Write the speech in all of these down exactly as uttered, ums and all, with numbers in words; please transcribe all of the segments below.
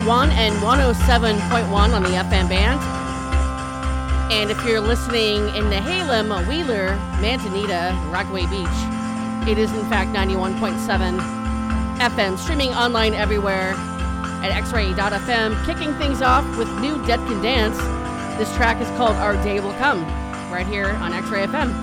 one and one oh seven point one on the F M band. And if you're listening in Nehalem, Wheeler, Manzanita, Rockaway Beach, it is in fact ninety-one point seven F M, streaming online everywhere at x ray dot f m. Kicking things off with new Dead Can Dance. This track is called Our Day Will Come, right here on X-Ray F M.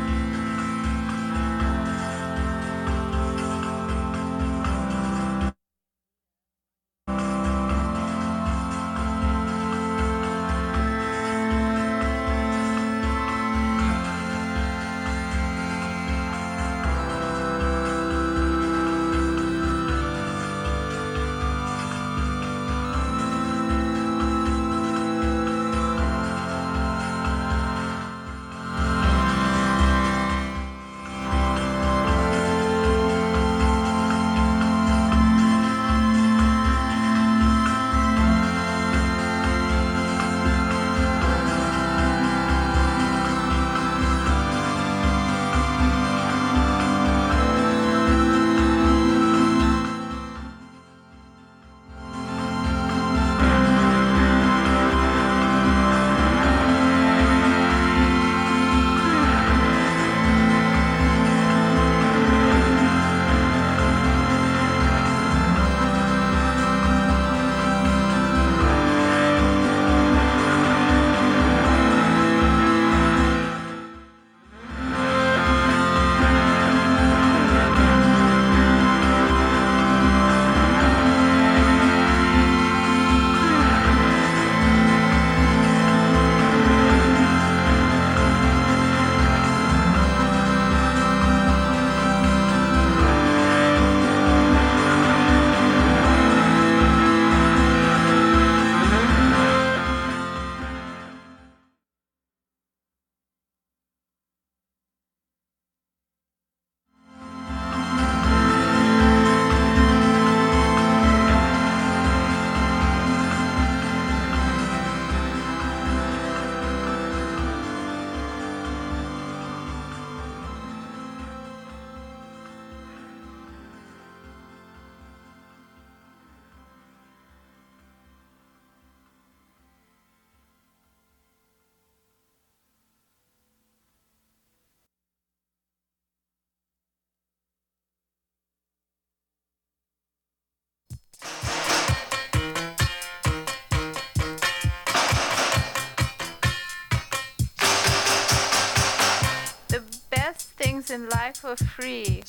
In life for free,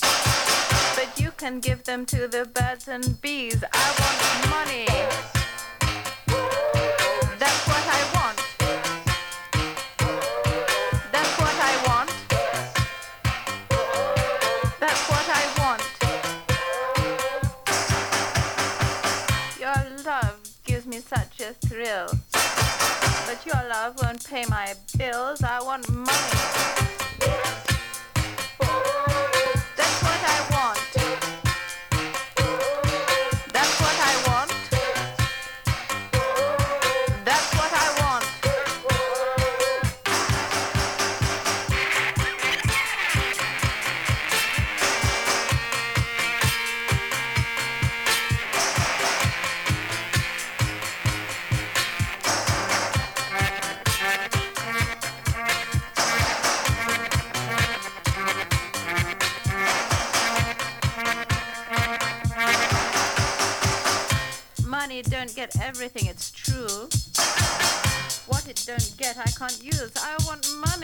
but you can give them to the birds and bees. I want money. That's what I want. That's what I want. That's what I want. Your love gives me such a thrill, but your love won't pay my bills. I want money. Don't get everything, it's true. What it don't get, I can't use. I want money.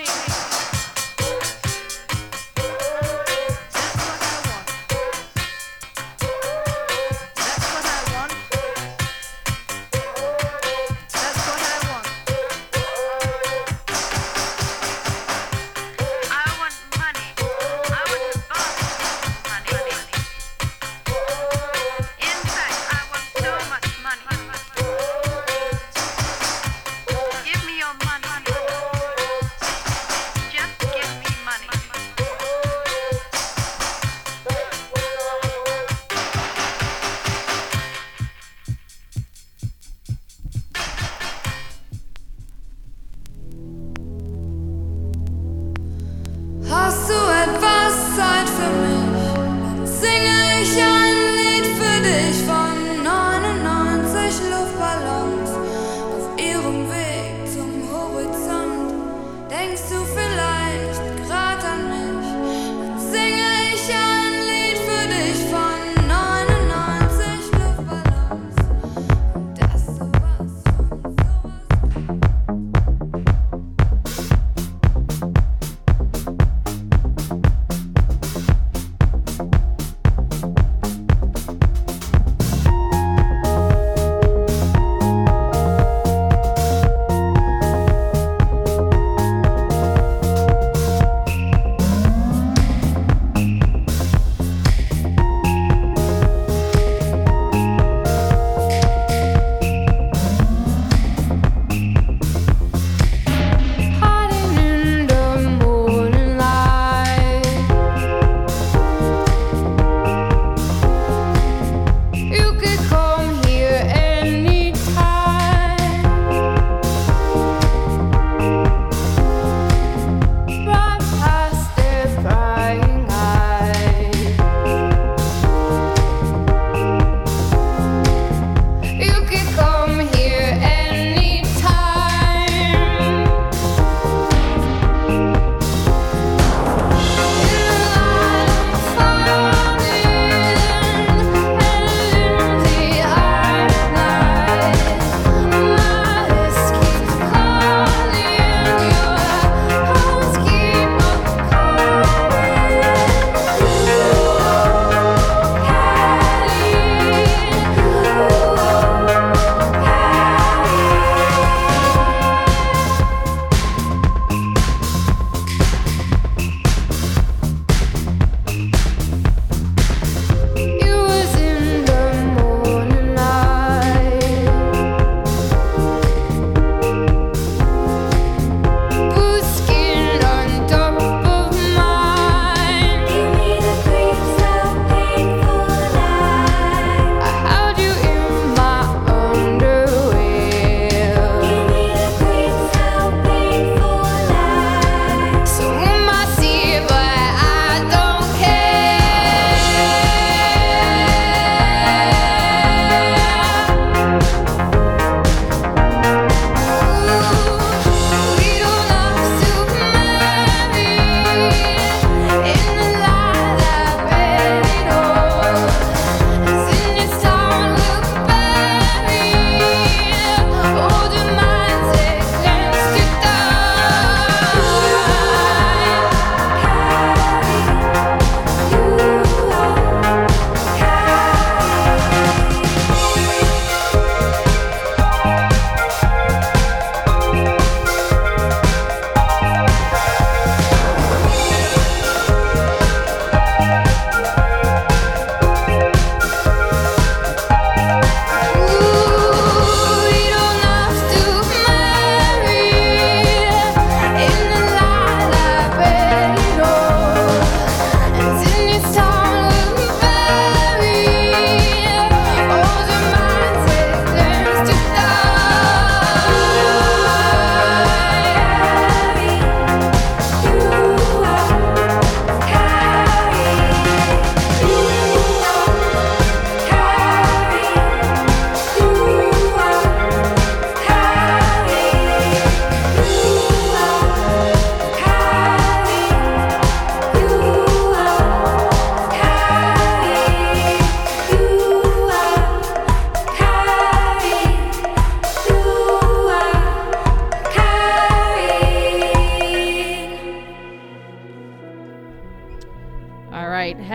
Give me your money. Just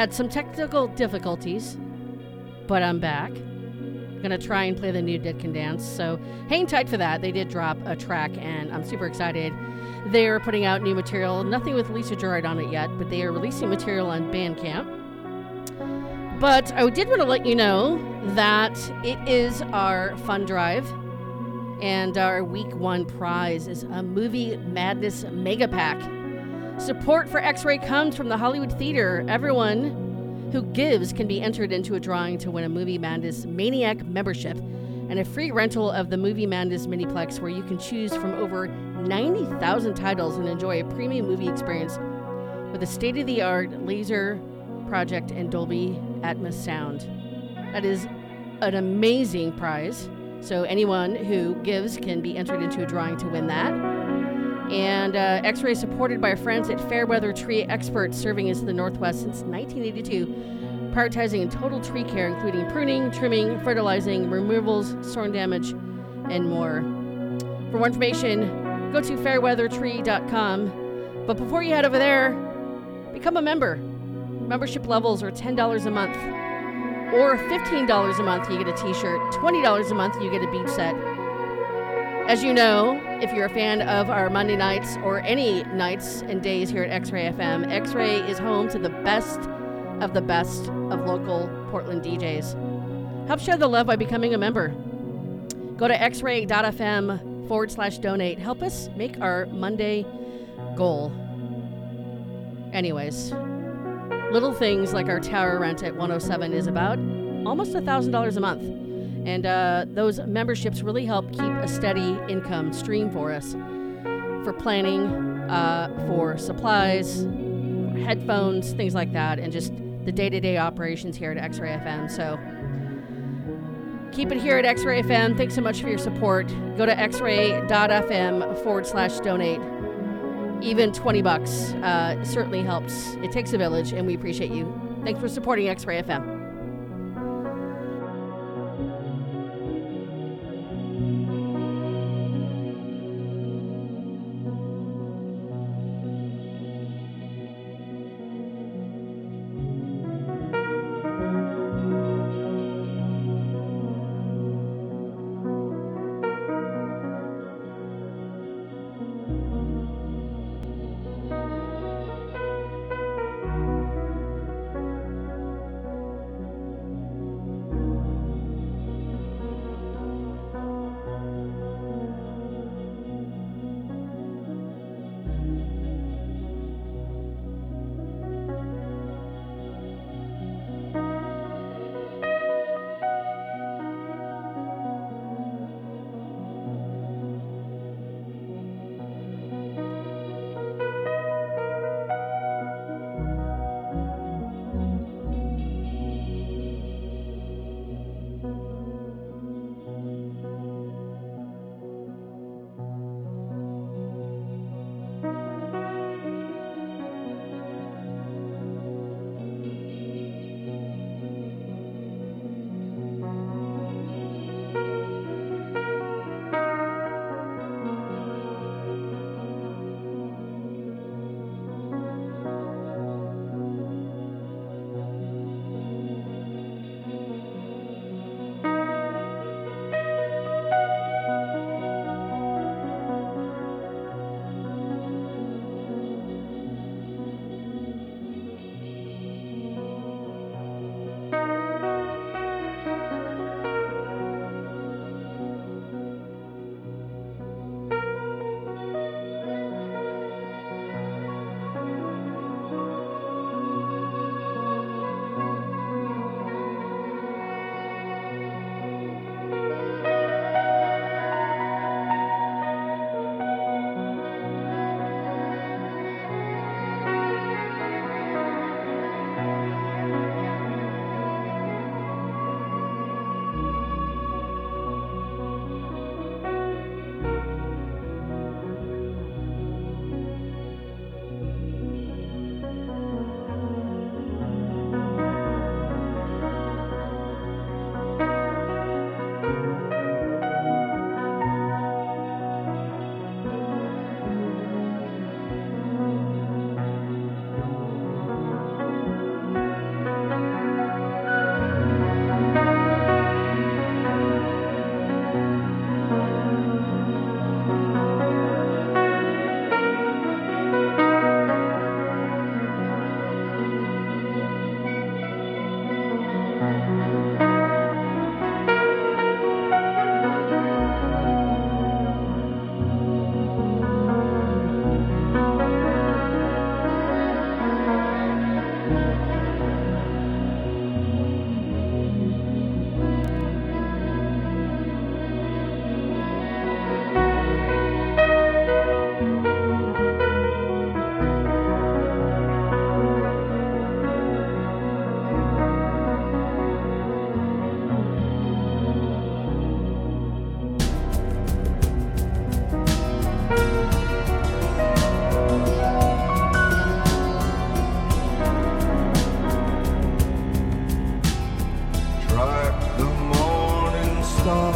Had some technical difficulties, but I'm back. Gonna try and play the new Dead Can Dance, so hang tight for that. They did drop a track, and I'm super excited. They're putting out new material, nothing with Lisa Gerrard on it yet, but they are releasing material on Bandcamp. But I did want to let you know that it is our fund drive, and our week one prize is a Movie Madness Mega Pack. Support for X-Ray comes from the Hollywood Theater. Everyone who gives can be entered into a drawing to win a Movie Madness Maniac membership and a free rental of the Movie Madness Miniplex, where you can choose from over ninety thousand titles and enjoy a premium movie experience with a state-of-the-art laser project and Dolby Atmos sound. That is an amazing prize. So anyone who gives can be entered into a drawing to win that. And uh, X-Ray is supported by our friends at Fairweather Tree Experts, serving as the Northwest since nineteen eighty-two, prioritizing total tree care, including pruning, trimming, fertilizing, removals, storm damage, and more. For more information, go to fairweather tree dot com. But before you head over there, become a member. Membership levels are ten dollars a month, or fifteen dollars a month, you get a t-shirt, twenty dollars a month, you get a beach set. As you know, if you're a fan of our Monday nights or any nights and days here at X-Ray F M, X-Ray is home to the best of the best of local Portland D Js. Help share the love by becoming a member. Go to xray.fm forward slash donate. Help us make our Monday goal. Anyways, little things like our tower rent at one oh seven is about almost one thousand dollars a month. And uh, those memberships really help keep a steady income stream for us, for planning, uh, for supplies, headphones, things like that, and just the day-to-day operations here at X-Ray F M. So keep it here at X-Ray F M. Thanks so much for your support. Go to xray.fm forward slash donate. Even twenty bucks uh, certainly helps. It takes a village, and we appreciate you. Thanks for supporting X-Ray F M.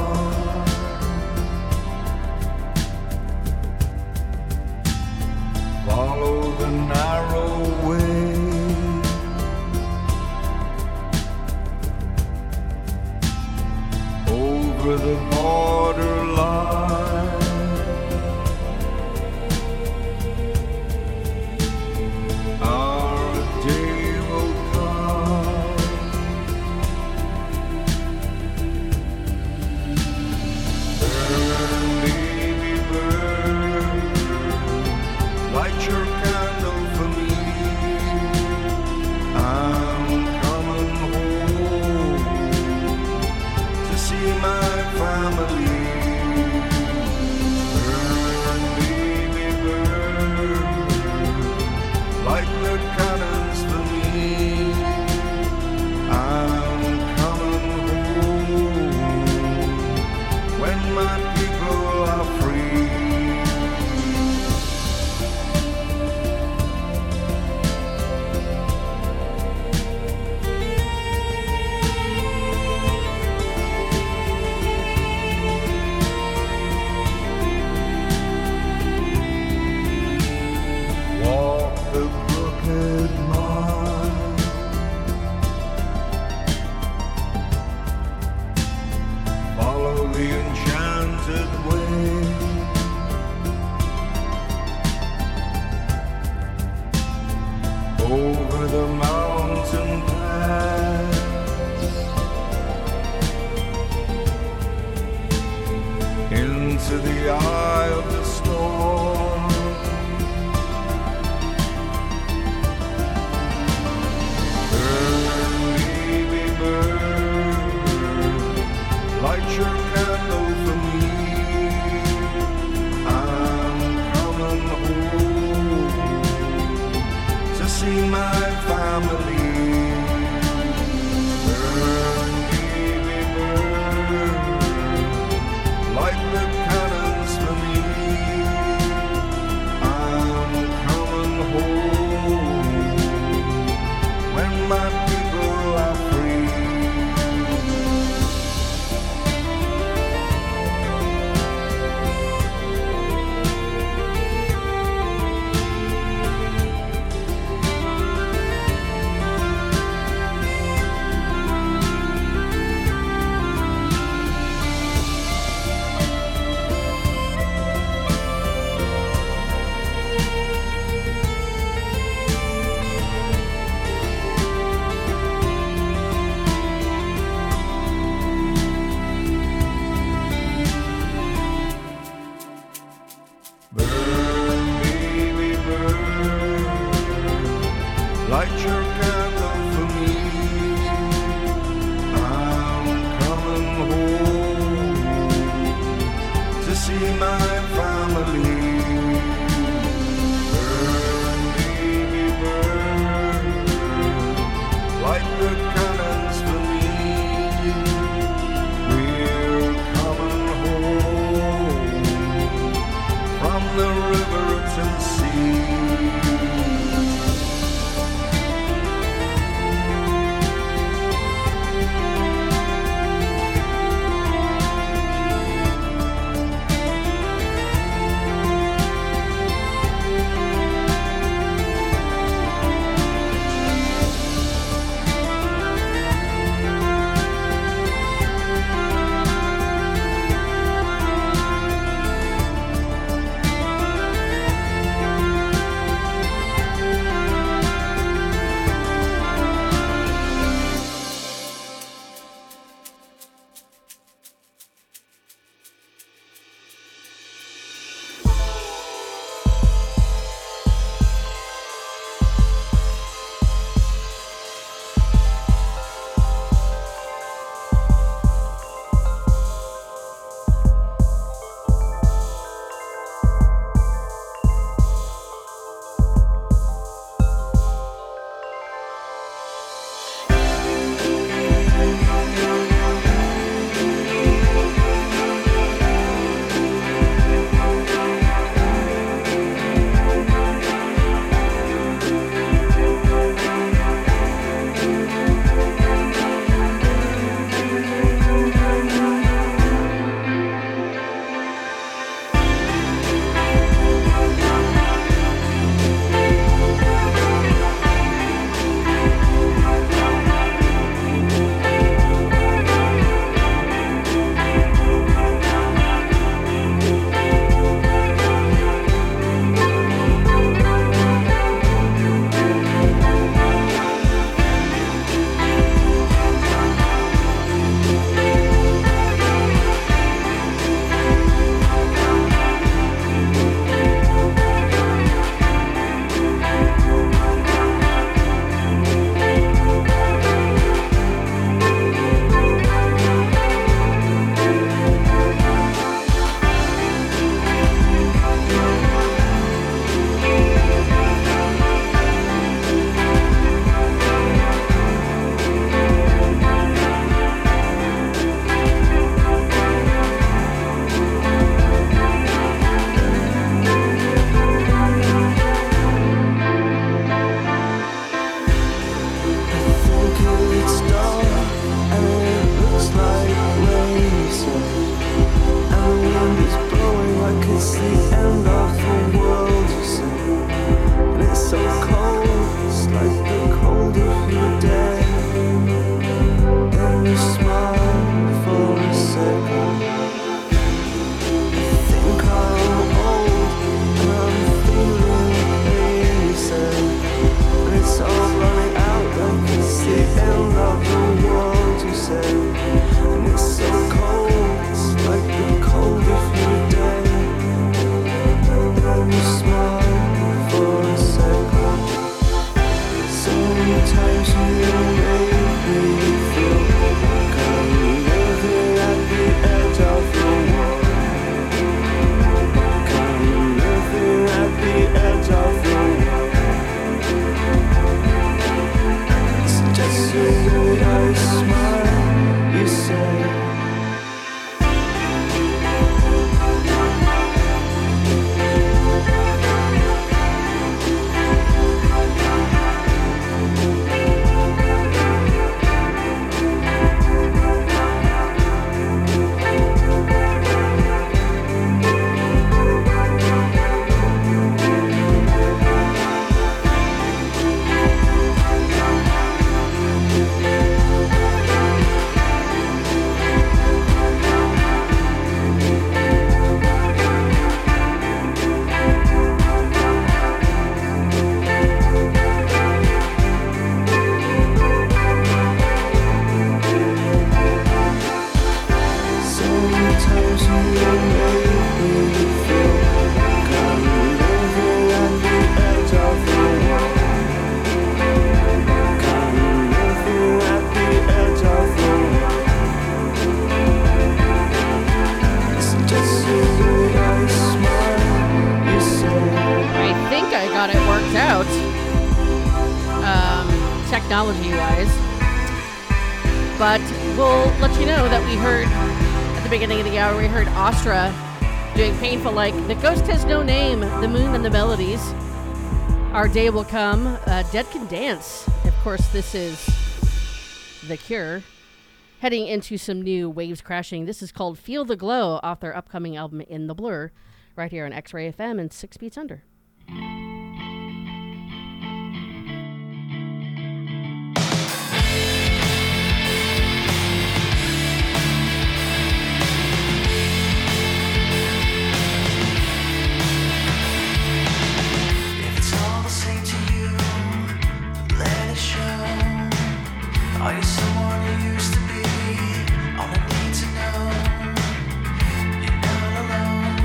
Follow the narrow way. Over the borderline. Our day will come. Burn, baby, burn. Light your candle for me. I'm coming home to see my family. Burn, baby, burn. Light the cannons for me. I'm coming home when my people are free. Walk the crooked mile. Follow the enchanted way. Over the mountain pass. Into the eye of the storm. Burn, baby, burn. Light your candle for me. I'm coming home to see my family. Burn, baby, burn. Light the cannons for me. I'm coming home when my people are free. Burn, baby, burn. Light your candle for me. I'm coming home to see my family. Burn, baby, burn. Light the cannons for me. We're coming home from the river to the sea. technology-wise. But we'll let you know that we heard, at the beginning of the hour, we heard Astra doing Painful Like. The Ghost Has No Name, The Moon and the Melodies. Our Day Will Come, uh, Dead Can Dance. Of course, this is The Cure. Heading into some new Waves Crashing. This is called Feel the Glow off their upcoming album In the Blur, right here on X-Ray F M and Six Beats Under. Are you someone you used to be? All I need to know, you're not alone.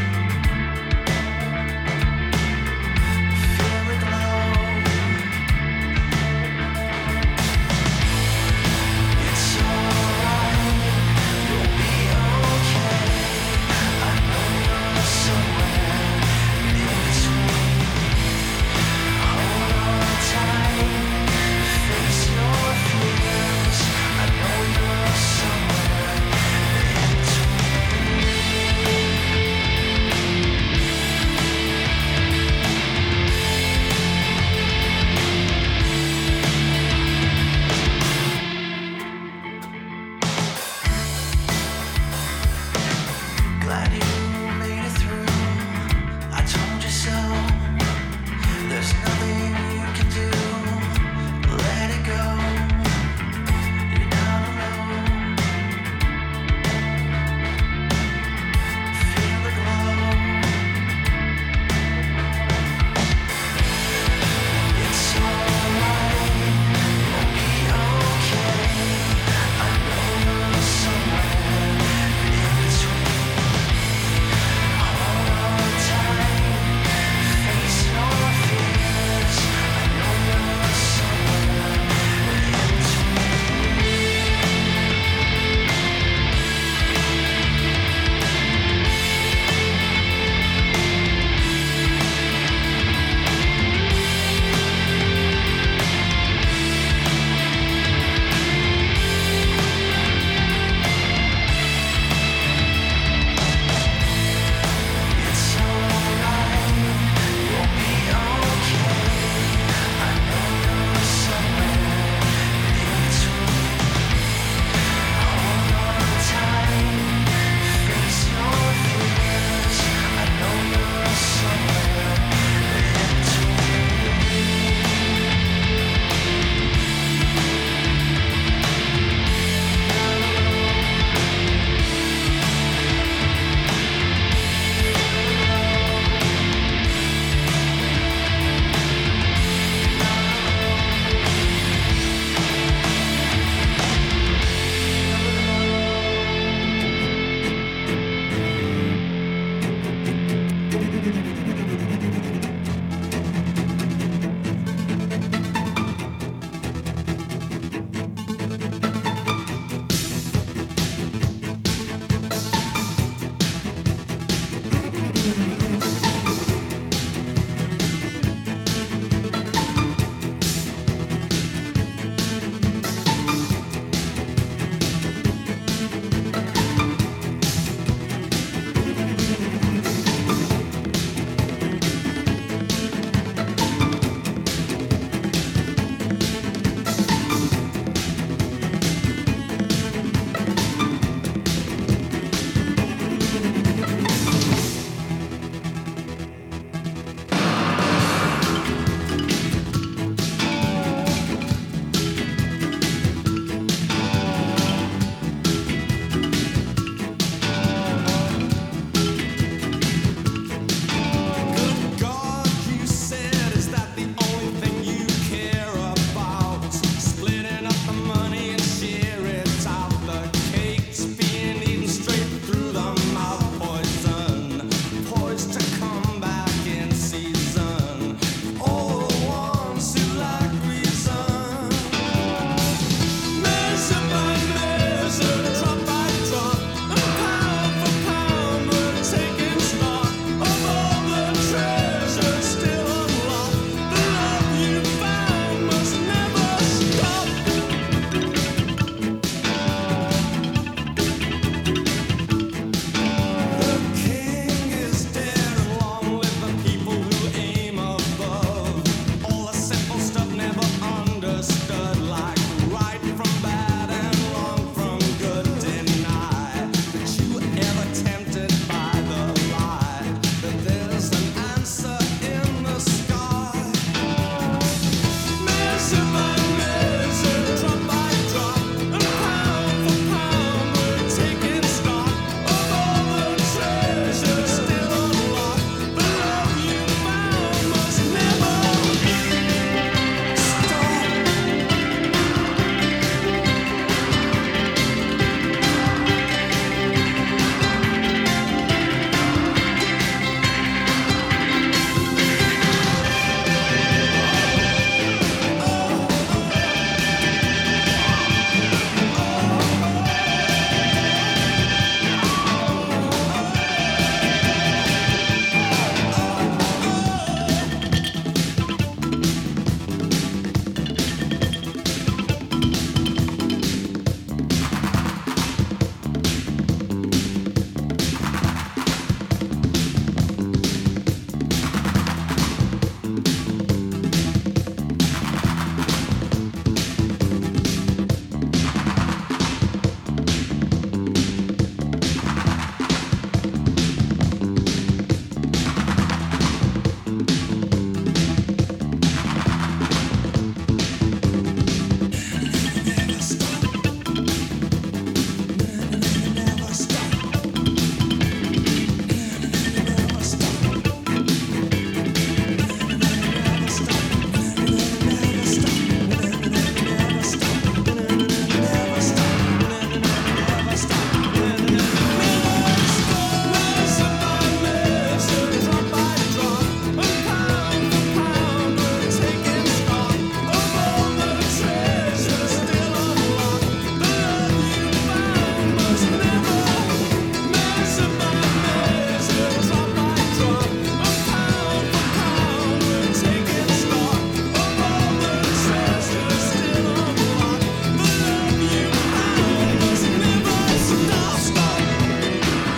Feel the glow. It's alright, you'll be okay. I know you're somewhere in between. Hold on tight, face your fears. I know you're somewhere in between. Glad you made it through. I told you so. There's nothing you can do. Let it go. You're not alone. Feel the glow. It's alright. You'll be okay. I know you're somewhere in between. Hold on tight. Face your fears. I know you're somewhere in between. It's alright, you'll be okay. I know you're somewhere in between. Hold on tight, face your fears. I know you're somewhere in between.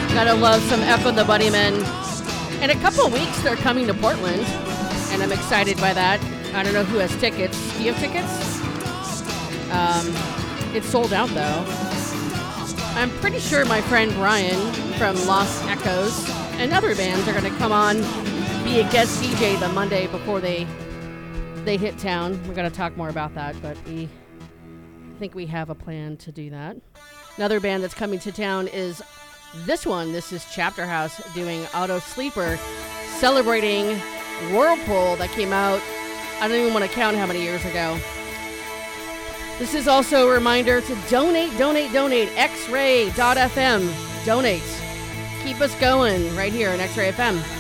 Gotta love some Echo and the Bunnymen. In a couple of weeks, they're coming to Portland, and I'm excited by that. I don't know who has tickets. Do you have tickets? Um, it's sold out, though. I'm pretty sure my friend Brian from Lost Echoes and other bands are going to come on, be a guest D J the Monday before they they hit town. We're going to talk more about that, but we think we have a plan to do that. Another band that's coming to town is this one. This is Chapter House doing Auto Sleeper, celebrating Whirlpool that came out, I don't even want to count how many years ago. This is also a reminder to donate, donate, donate. X ray dot f m. Donate. Keep us going right here on X-Ray F M.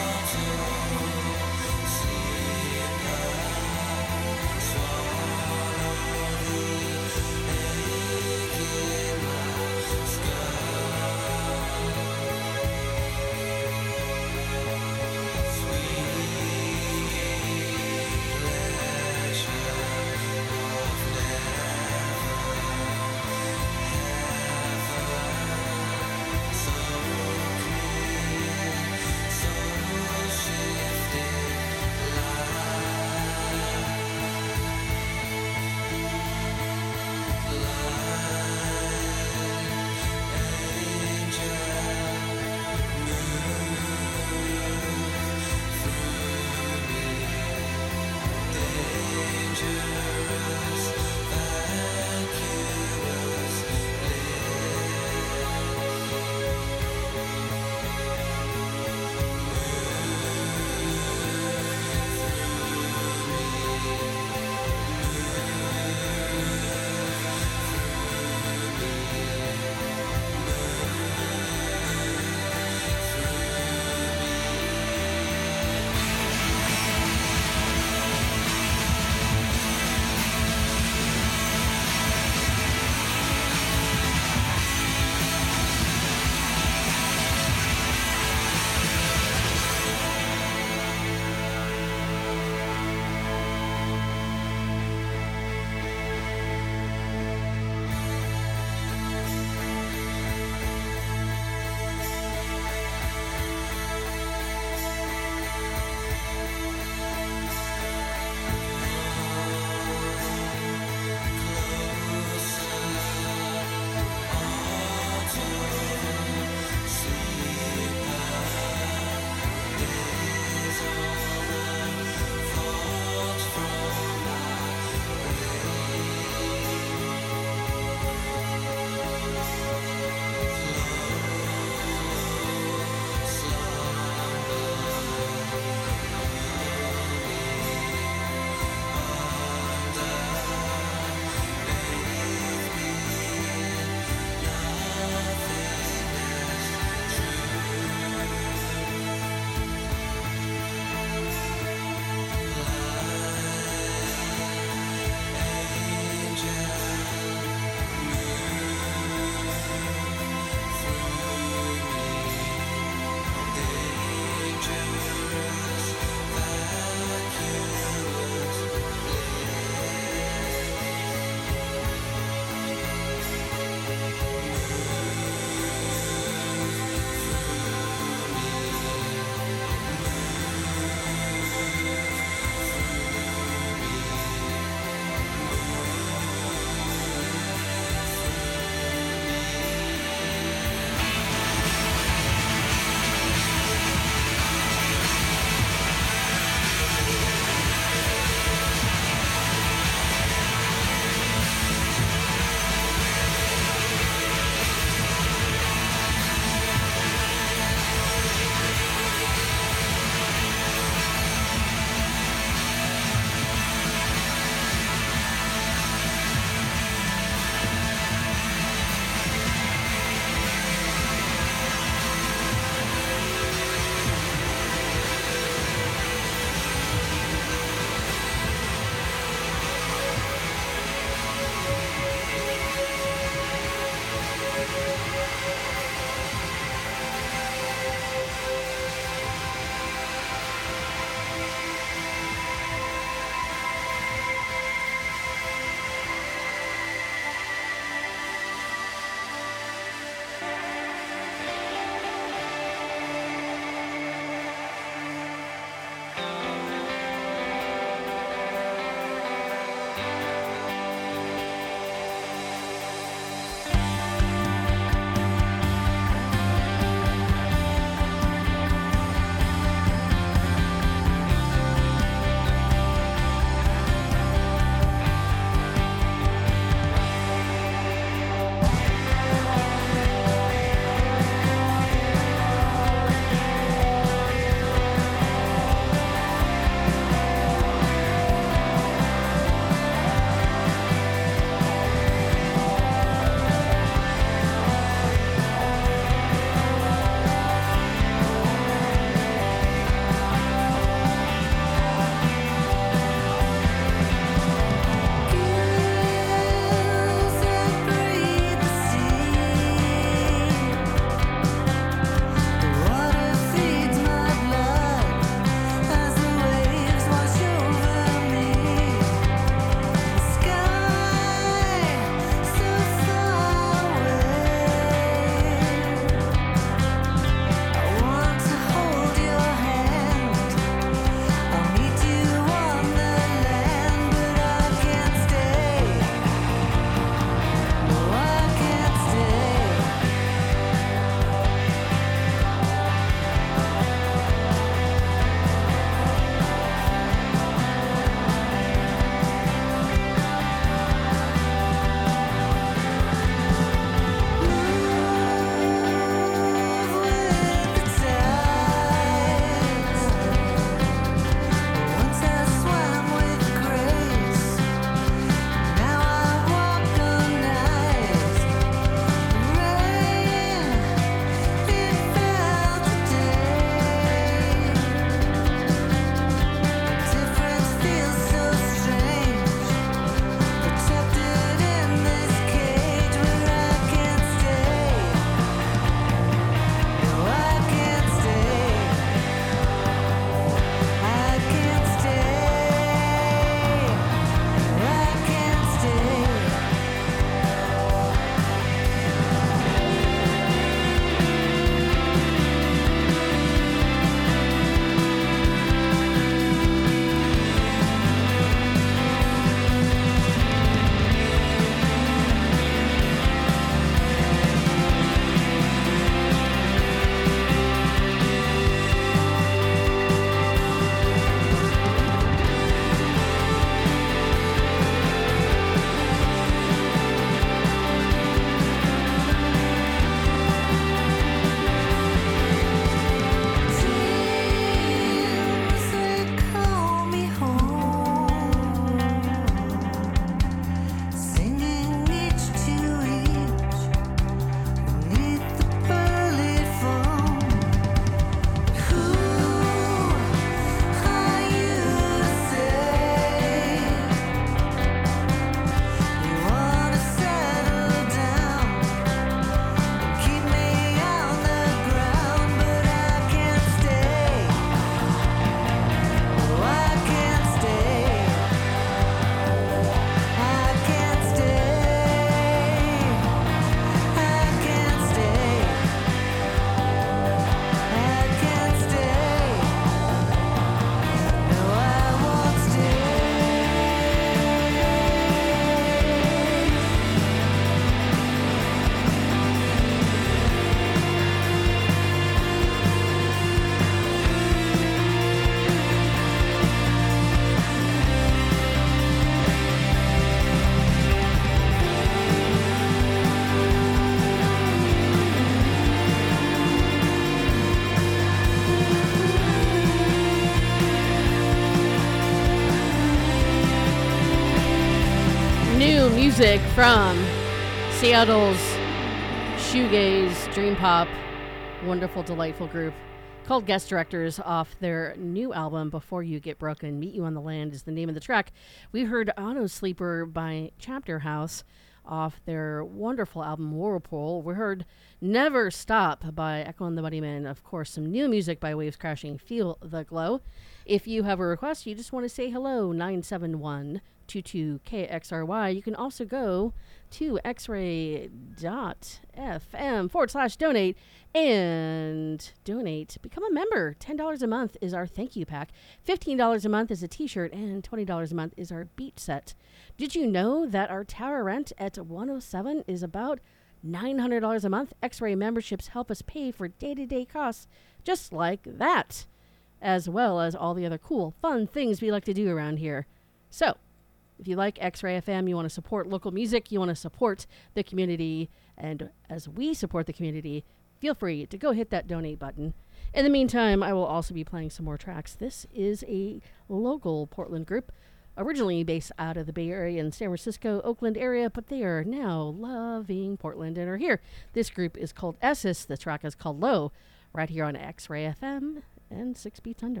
music from Seattle's shoegaze, dream pop, wonderful, delightful group called Guest Directors off their new album, Before You Get Broken. Meet You on the Land is the name of the track. We heard Auto Sleeper by Chapter House off their wonderful album, Whirlpool. We heard Never Stop by Echo and the Bunnymen. Of course, some new music by Waves Crashing, Feel the Glow. If you have a request, you just want to say hello, nine seven one, two two K X R Y. You can also go to x-ray dot f m forward slash donate and donate. Become a member. ten dollars a month is our thank you pack. fifteen dollars a month is a t-shirt, and twenty dollars a month is our beach set. Did you know that our tower rent at one oh seven is about nine hundred dollars a month? X-Ray memberships help us pay for day-to-day costs just like that, as well as all the other cool, fun things we like to do around here. So, if you like X-Ray F M, you want to support local music, you want to support the community, and as we support the community, feel free to go hit that donate button. In the meantime, I will also be playing some more tracks. This is a local Portland group, originally based out of the Bay Area and San Francisco, Oakland area, but they are now loving Portland and are here. This group is called Essis. The track is called Low, right here on X-Ray F M and Six Beats Under.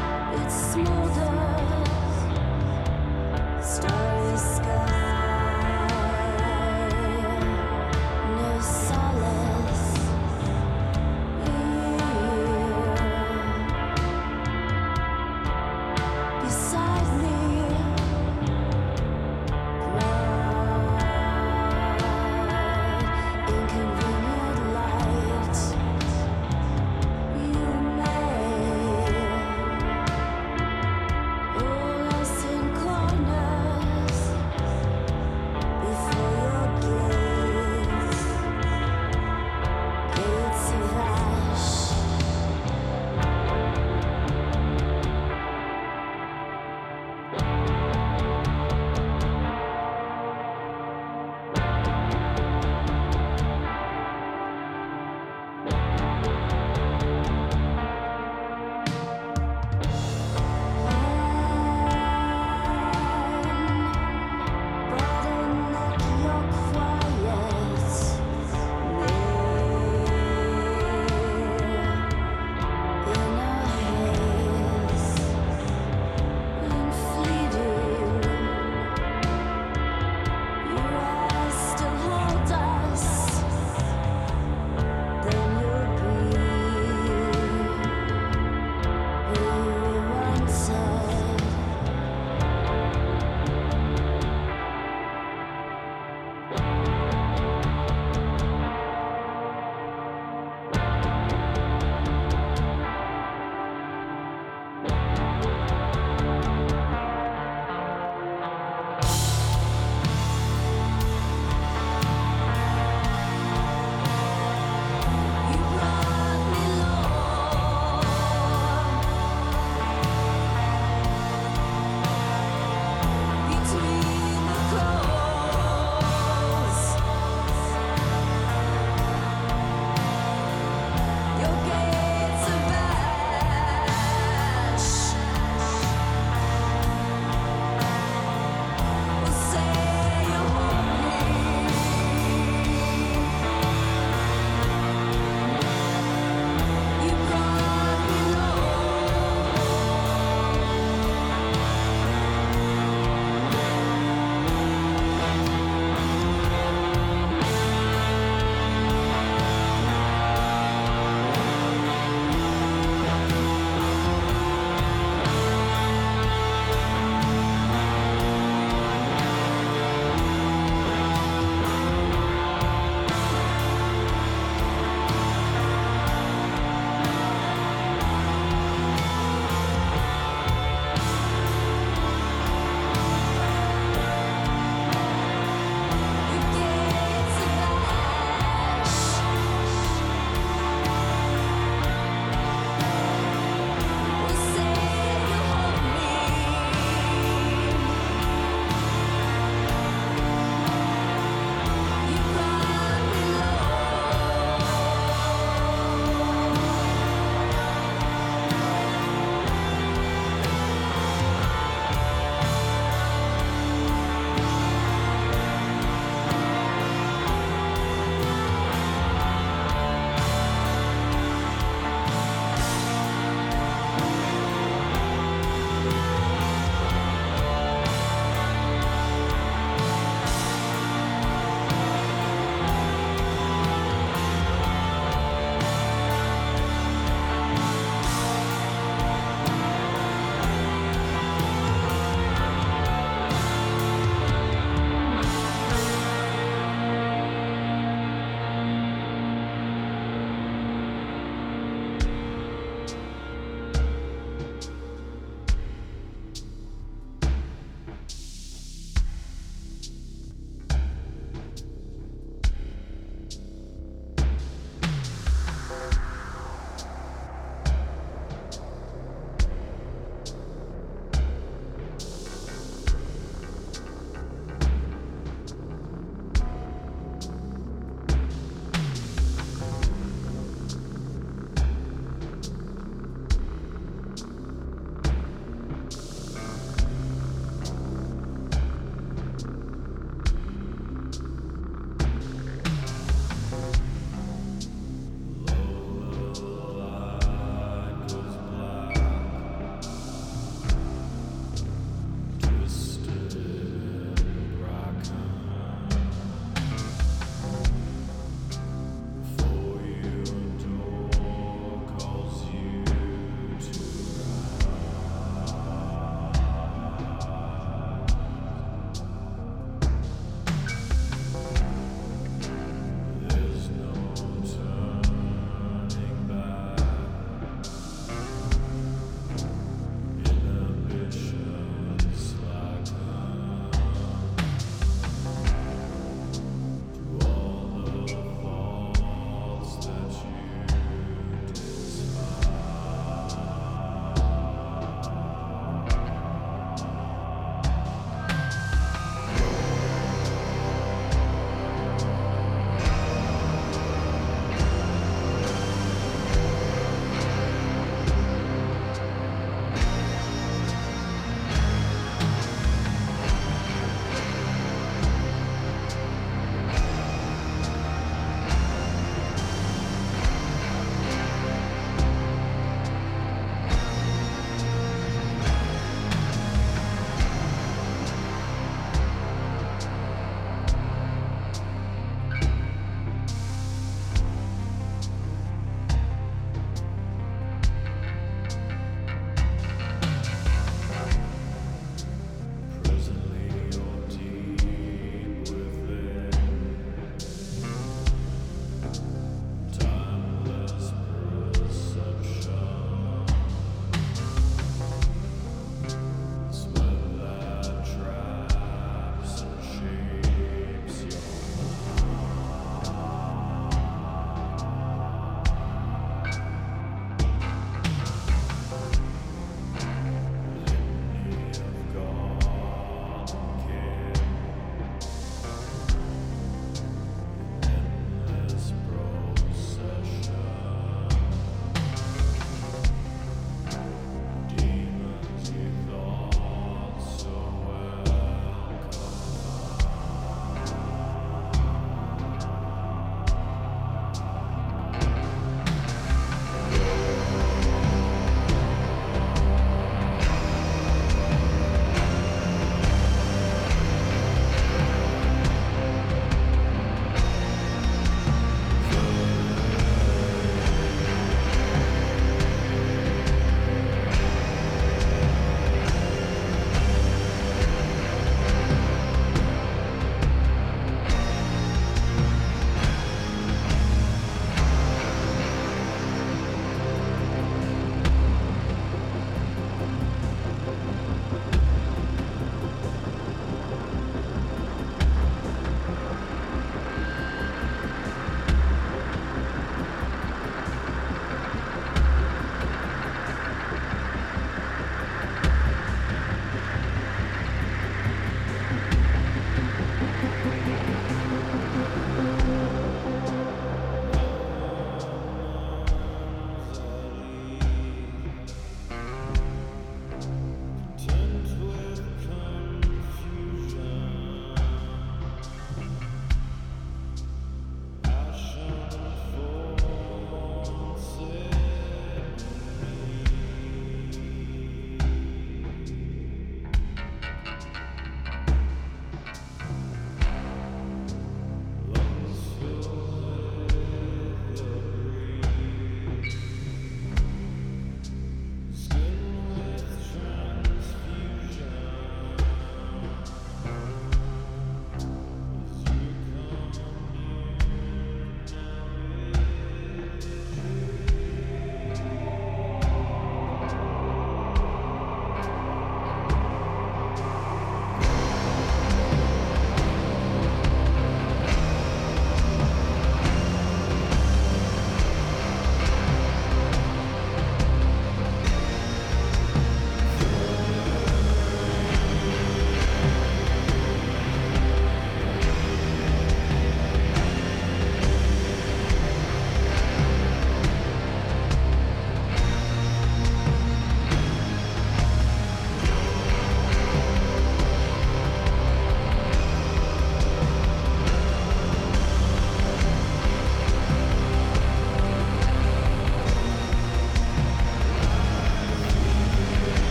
Starry sky.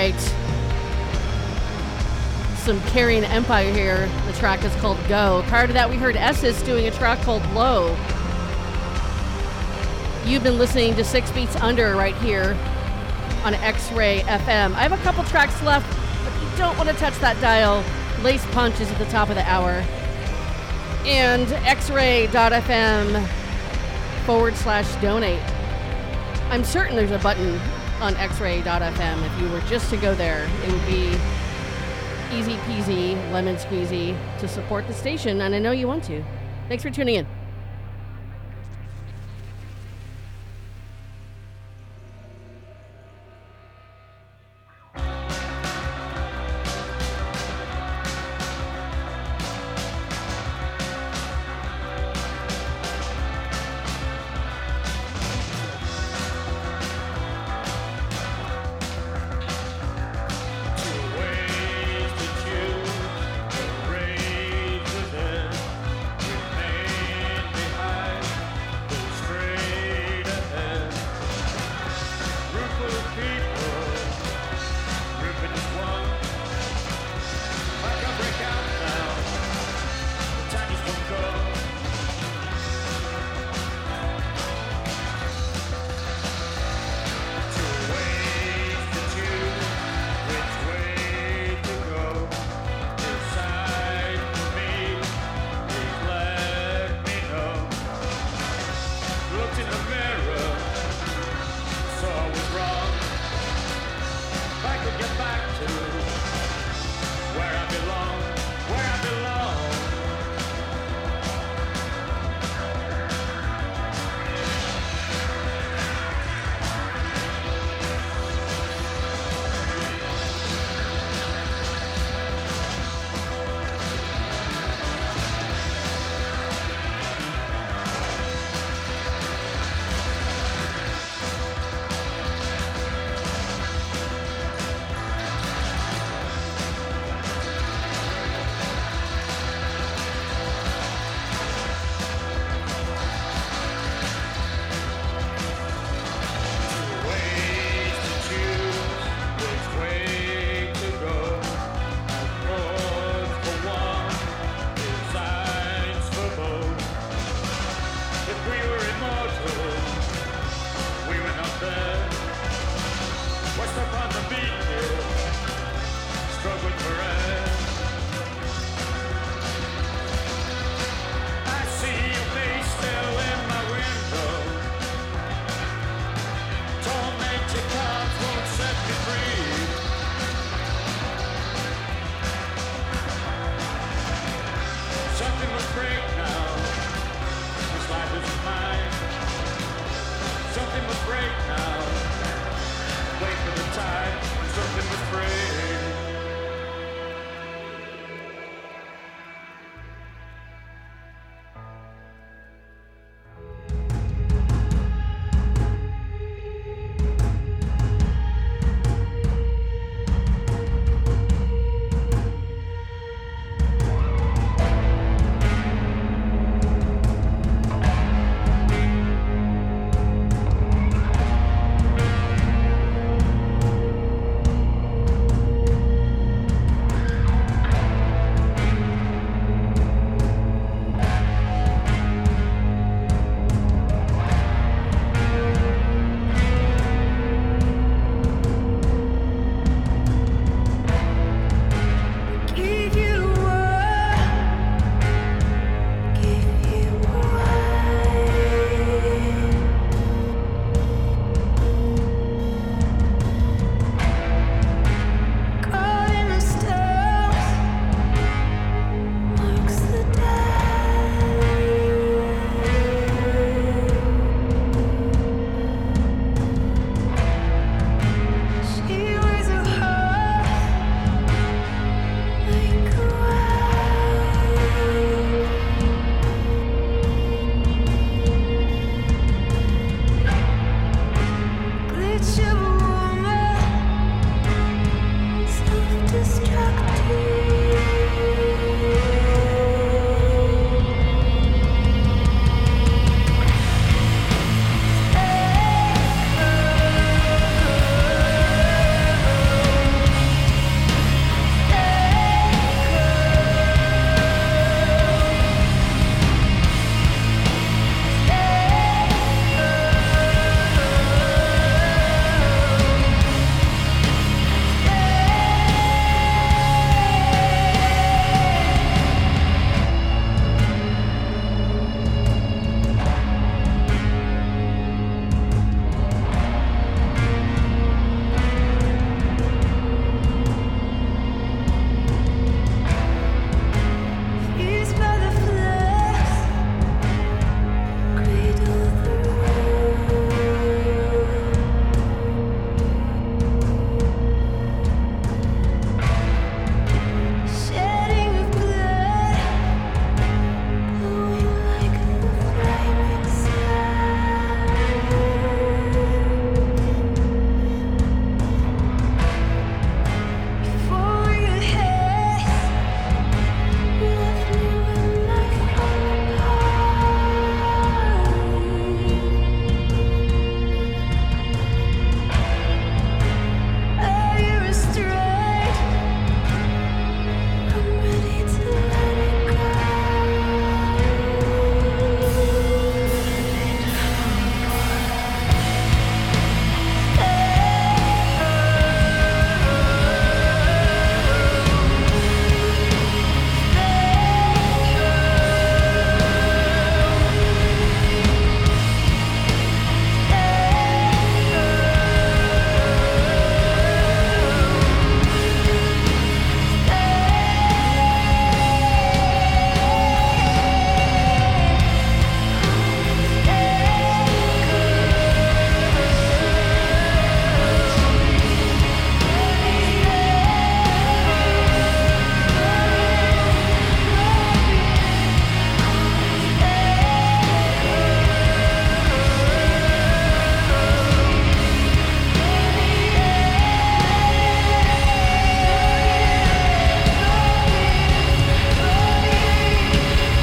right. Some Carrion Empire here. The track is called Go. Prior to that, we heard Essis doing a track called Low. You've been listening to Six Beats Under right here on X-Ray F M. I have a couple tracks left, but you don't want to touch that dial. Lace Punch is at the top of the hour. And xray.fm forward slash donate. I'm certain there's a button on xray.fm. If you were just to go there, it would be easy peasy, lemon squeezy to support the station, and I know you want to. Thanks for tuning in.